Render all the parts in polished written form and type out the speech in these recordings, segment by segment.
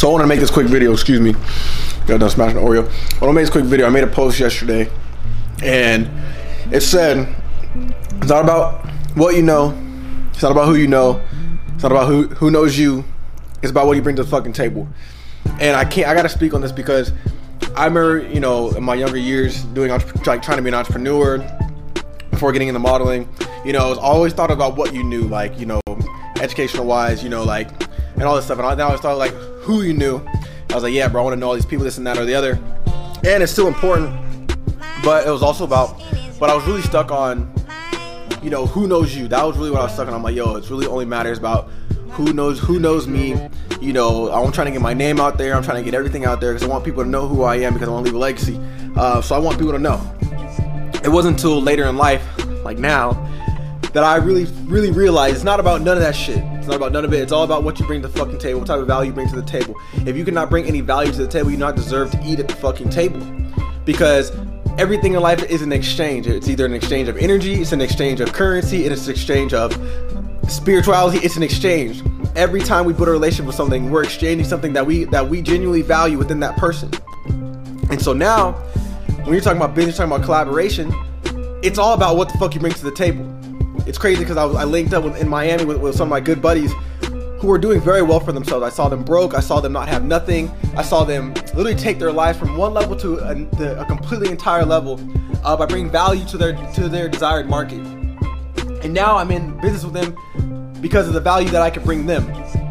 So I want to make this quick video, excuse me. Got done smashing an Oreo. I want to make this quick video. I made a post yesterday and it said, it's not about what you know. It's not about who you know. It's not about who knows you. It's about what you bring to the fucking table. And I gotta speak on this because I remember, you know, in my younger years doing trying to be an entrepreneur before getting into modeling. You know, I was always thought about what you knew, like, you know, educational wise, you know, like, and all this stuff. And I always thought like who you knew. I was like, yeah, bro, I want to know all these people, this and that or the other. And it's still important, but it was also about, but I was really stuck on, you know, who knows you. That was really what I was stuck on. I'm like, yo, it's really only matters about who knows me. You know, I'm trying to get my name out there. I'm trying to get everything out there because I want people to know who I am, because I want to leave a legacy. So I want people to know. It wasn't until later in life, like now, that I really realized it's not about none of that shit. It's not about none of it. It's all about what you bring to the fucking table, what type of value you bring to the table. If you cannot bring any value to the table, you do not deserve to eat at the fucking table. Because everything in life is an exchange. It's either an exchange of energy, it's an exchange of currency, it's an exchange of spirituality, it's an exchange. Every time we build a relationship with something, we're exchanging something that we genuinely value within that person. And so now, when you're talking about business, talking about collaboration, it's all about what the fuck you bring to the table. It's crazy because I linked up in Miami with some of my good buddies who were doing very well for themselves. I saw them broke. I saw them not have nothing. I saw them literally take their lives from one level to a completely entire level by bringing value to their desired market. And now I'm in business with them because of the value that I can bring them.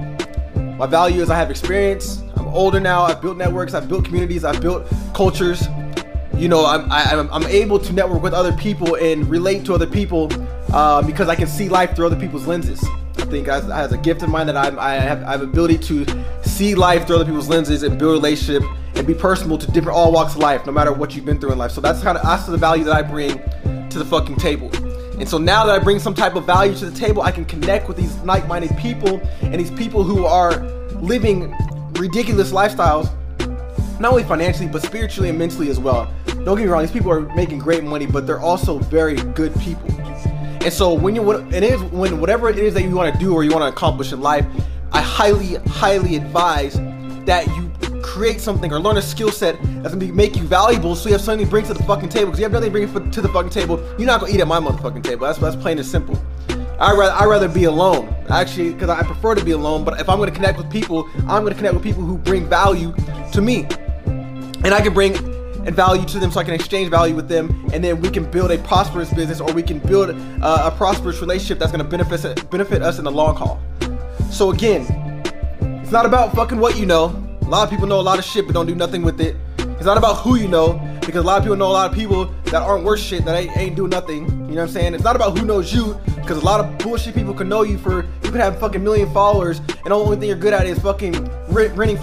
My value is I have experience. I'm older now. I've built networks. I've built communities. I've built cultures. You know, I'm able to network with other people and relate to other people because I can see life through other people's lenses. I think as a gift of mine that I have ability to see life through other people's lenses and build a relationship and be personable to different all walks of life, no matter what you've been through in life. So that's the value that I bring to the fucking table. And so now that I bring some type of value to the table, I can connect with these like-minded people and these people who are living ridiculous lifestyles, not only financially but spiritually and mentally as well. Don't get me wrong, these people are making great money, but they're also very good people. And so whatever it is that you want to do or you want to accomplish in life, I highly advise that you create something or learn a skill set that's gonna make you valuable, so you have something to bring to the fucking table. Because you have nothing to bring to the fucking table, you're not gonna eat at my motherfucking table. That's plain and simple. I'd rather be alone, actually, because I prefer to be alone. But if I'm gonna connect with people, I'm gonna connect with people who bring value to me, and I can bring and value to them, so I can exchange value with them, and then we can build a prosperous business, or we can build a prosperous relationship that's gonna benefit us in the long haul. So again, it's not about fucking what you know. A lot of people know a lot of shit but don't do nothing with it. It's not about who you know, because a lot of people know a lot of people that aren't worth shit, that ain't doing nothing. You know what I'm saying? It's not about who knows you, because a lot of bullshit people can know you for, you could have fucking million followers, and the only thing you're good at is fucking renting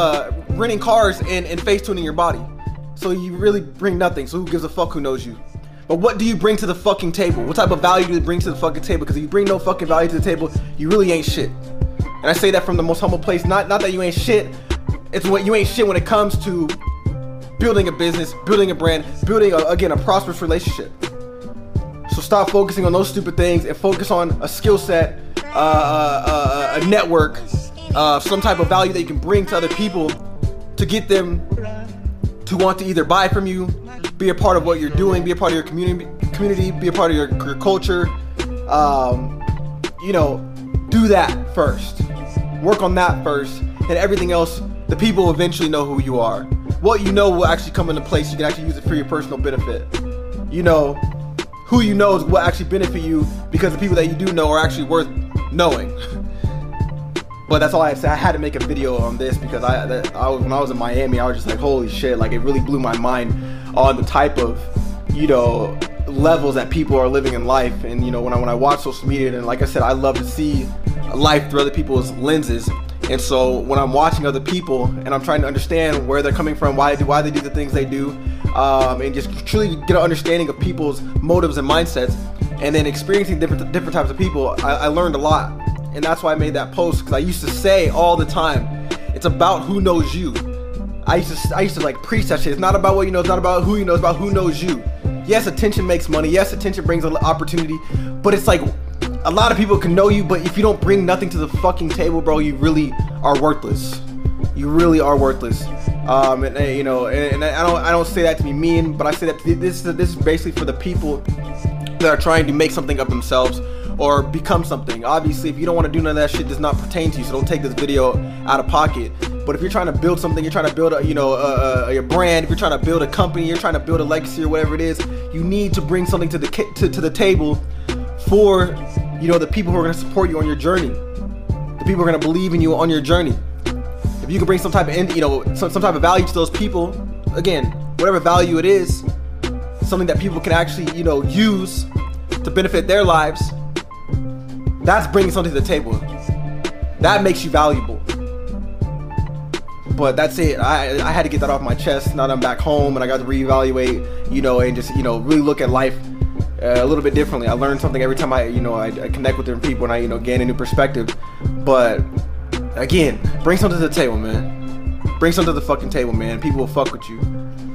cars and face tuning your body. So you really bring nothing. So who gives a fuck who knows you? But what do you bring to the fucking table? What type of value do you bring to the fucking table? Because if you bring no fucking value to the table, you really ain't shit. And I say that from the most humble place. Not that you ain't shit. It's what you ain't shit when it comes to building a business, building a brand, building a prosperous relationship. So stop focusing on those stupid things and focus on a skill set, a network, some type of value that you can bring to other people to get them to want to either buy from you, be a part of what you're doing, be a part of your community, be a part of your culture. You know, do that first. Work on that first, and everything else, the people will eventually know who you are. What you know will actually come into place. You can actually use it for your personal benefit. You know, who you know is what actually benefit you, because the people that you do know are actually worth knowing. But that's all I said. I had to make a video on this because when I was in Miami, I was just like, holy shit, like it really blew my mind on the type of, you know, levels that people are living in life. And you know, when I watch social media, and like I said, I love to see life through other people's lenses. And so when I'm watching other people and I'm trying to understand where they're coming from, why they do the things they do, and just truly get an understanding of people's motives and mindsets, and then experiencing different types of people, I learned a lot. And that's why I made that post, because I used to say all the time, it's about who knows you. I used to like preach that shit. It's not about what you know, it's not about who you know, it's about who knows you. Yes, attention makes money. Yes, attention brings an opportunity, but it's like a lot of people can know you, but if you don't bring nothing to the fucking table, bro, you really are worthless. you really are worthless. You know, and I don't say that to be mean, but I say that this is basically for the people that are trying to make something of themselves or become something. Obviously, if you don't want to do none of that shit, does not pertain to you, so don't take this video out of pocket. But if you're trying to build something, you're trying to build a brand, if you're trying to build a company, you're trying to build a legacy or whatever it is, you need to bring something to the table for, you know, the people who are going to support you on your journey, the people who are going to believe in you on your journey. If you can bring some type of some type of value to those people, again, whatever value it is, something that people can actually, you know, use to benefit their lives, that's bringing something to the table. That makes you valuable. But that's it. I had to get that off my chest. Now that I'm back home and I got to reevaluate, you know, and just, you know, really look at life a little bit differently. I learn something every time I connect with different people and I, you know, gain a new perspective. But again, bring something to the table, man. Bring something to the fucking table, man. People will fuck with you.